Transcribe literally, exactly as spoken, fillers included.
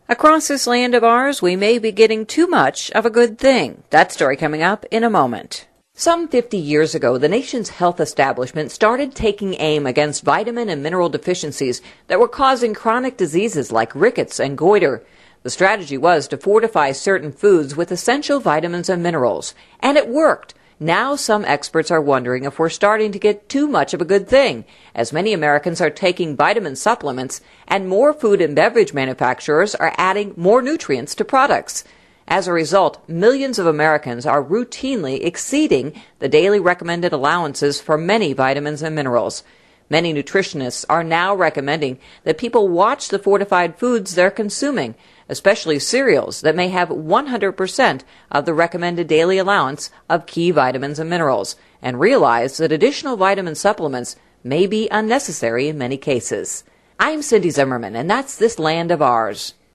Across this land of ours, we may be getting too much of a good thing. That story coming up in a moment. Some fifty years ago, the nation's health establishment started taking aim against vitamin and mineral deficiencies that were causing chronic diseases like rickets and goiter. The strategy was to fortify certain foods with essential vitamins and minerals, and it worked. Now some experts are wondering if we're starting to get too much of a good thing, as many Americans are taking vitamin supplements and more food and beverage manufacturers are adding more nutrients to products. As a result, millions of Americans are routinely exceeding the daily recommended allowances for many vitamins and minerals. Many nutritionists are now recommending that people watch the fortified foods they're consuming, especially cereals that may have one hundred percent of the recommended daily allowance of key vitamins and minerals, and realize that additional vitamin supplements may be unnecessary in many cases. I'm Cindy Zimmerman, and that's This Land of Ours.